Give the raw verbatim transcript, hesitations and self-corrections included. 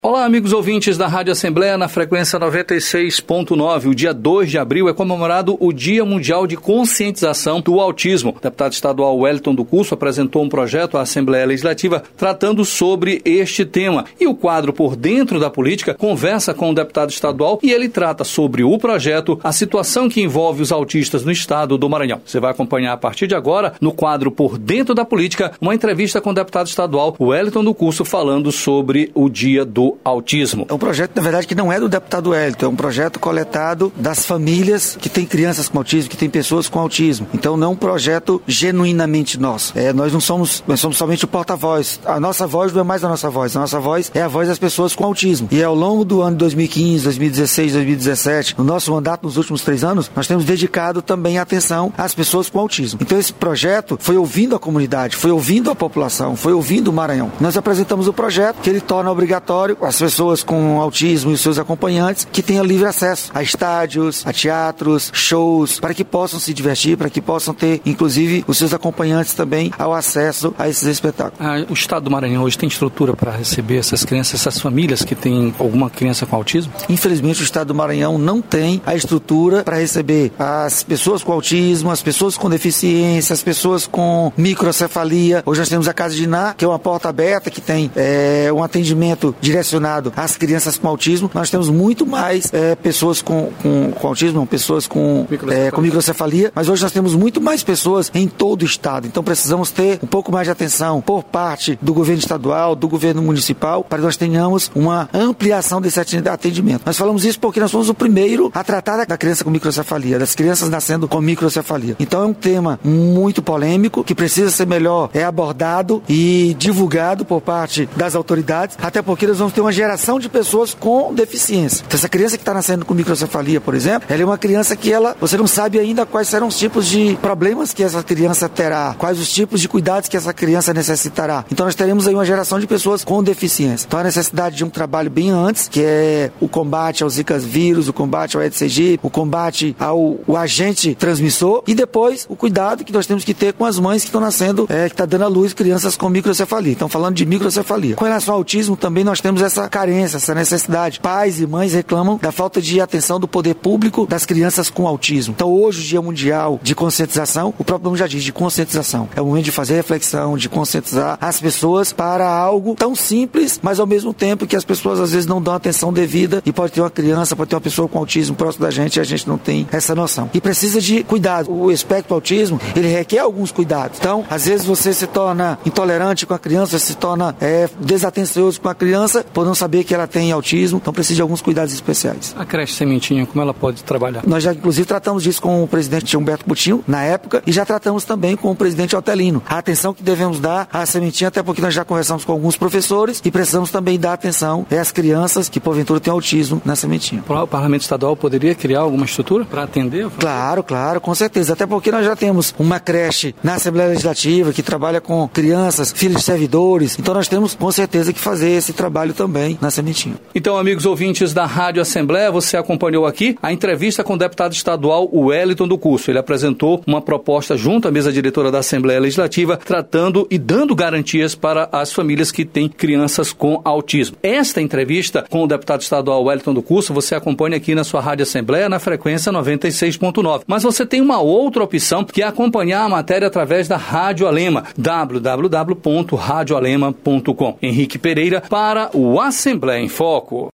Olá, amigos ouvintes da Rádio Assembleia, na frequência noventa e seis ponto nove. O dia dois de abril é comemorado o Dia Mundial de Conscientização do Autismo. O deputado estadual Wellington do Curso apresentou um projeto à Assembleia Legislativa tratando sobre este tema. E o quadro Por Dentro da Política conversa com o deputado estadual e ele trata sobre o projeto, a situação que envolve os autistas no estado do Maranhão. Você vai acompanhar a partir de agora, no quadro Por Dentro da Política, uma entrevista com o deputado estadual Wellington do Curso falando sobre o Dia do Autismo. É um projeto, na verdade, que não é do deputado Wellington, é um projeto coletado das famílias que têm crianças com autismo, que têm pessoas com autismo. Então não é um projeto genuinamente nosso. É, nós não somos, nós somos somente o porta-voz. A nossa voz não é mais a nossa voz, a nossa voz é a voz das pessoas com autismo. E ao longo do ano dois mil e quinze, dois mil e dezesseis, dois mil e dezessete, no nosso mandato, nos últimos três anos, nós temos dedicado também atenção às pessoas com autismo. Então esse projeto foi ouvindo a comunidade, foi ouvindo a população, foi ouvindo o Maranhão. Nós apresentamos o projeto que ele torna obrigatório as pessoas com autismo e os seus acompanhantes que tenham livre acesso a estádios, a teatros, shows, para que possam se divertir, para que possam ter, inclusive, os seus acompanhantes também ao acesso a esses espetáculos. Ah, o estado do Maranhão hoje tem estrutura para receber essas crianças, essas famílias que têm alguma criança com autismo? Infelizmente, o estado do Maranhão não tem a estrutura para receber as pessoas com autismo, as pessoas com deficiência, as pessoas com microcefalia. Hoje nós temos a Casa de Iná, que é uma porta aberta, que tem é, um atendimento direcionado às crianças com autismo. Nós temos muito mais é, pessoas com, com, com autismo, não, pessoas com microcefalia. É, com microcefalia, mas hoje nós temos muito mais pessoas em todo o estado. Então precisamos ter um pouco mais de atenção por parte do governo estadual, do governo municipal, para que nós tenhamos uma ampliação desse atendimento. Nós falamos isso porque nós fomos o primeiro a tratar da criança com microcefalia, das crianças nascendo com microcefalia. Então é um tema muito polêmico, que precisa ser melhor é abordado e divulgado por parte das autoridades, até porque nós vamos ter uma geração de pessoas com deficiência. Então, essa criança que está nascendo com microcefalia, por exemplo, ela é uma criança que ela, você não sabe ainda quais serão os tipos de problemas que essa criança terá, quais os tipos de cuidados que essa criança necessitará. Então nós teremos aí uma geração de pessoas com deficiência. Então a necessidade de um trabalho bem antes, que é o combate ao Zika vírus, o combate ao Aedes aegypti, o combate ao o agente transmissor, e depois o cuidado que nós temos que ter com as mães que estão nascendo, é, que está dando à luz crianças com microcefalia. Então falando de microcefalia. Com relação ao autismo também nós temos essa carência, essa necessidade. Pais e mães reclamam da falta de atenção do poder público das crianças com autismo. Então hoje o Dia Mundial de Conscientização, o próprio nome já diz, de conscientização. É o momento de fazer reflexão, de conscientizar as pessoas para algo tão simples, mas ao mesmo tempo que as pessoas às vezes não dão atenção devida, e pode ter uma criança, pode ter uma pessoa com autismo próximo da gente e a gente não tem essa noção. E precisa de cuidado. O espectro do autismo, ele requer alguns cuidados. Então, às vezes você se torna intolerante com a criança, se torna é, desatencioso com a criança por não saber que ela tem autismo, então precisa de alguns cuidados especiais. A creche Sementinha, como ela pode trabalhar? Nós já, inclusive, tratamos disso com o presidente Humberto Coutinho, na época, e já tratamos também com o presidente Otelino. A atenção que devemos dar à Sementinha, até porque nós já conversamos com alguns professores e precisamos também dar atenção às crianças que, porventura, têm autismo na Sementinha. O Parlamento Estadual poderia criar alguma estrutura para atender? Claro, claro, com certeza. Até porque nós já temos uma creche na Assembleia Legislativa que trabalha com crianças, filhos de servidores, então nós temos, com certeza, que fazer esse trabalho também na Sementinha. Então, amigos ouvintes da Rádio Assembleia, você acompanhou aqui a entrevista com o deputado estadual Wellington do Curso. Ele apresentou uma proposta junto à mesa diretora da Assembleia Legislativa, tratando e dando garantias para as famílias que têm crianças com autismo. Esta entrevista com o deputado estadual Wellington do Curso, você acompanha aqui na sua Rádio Assembleia, na frequência noventa e seis ponto nove. Mas você tem uma outra opção, que é acompanhar a matéria através da Rádio Alema, w w w ponto rádio alema ponto com. Henrique Pereira para o Assembleia em Foco.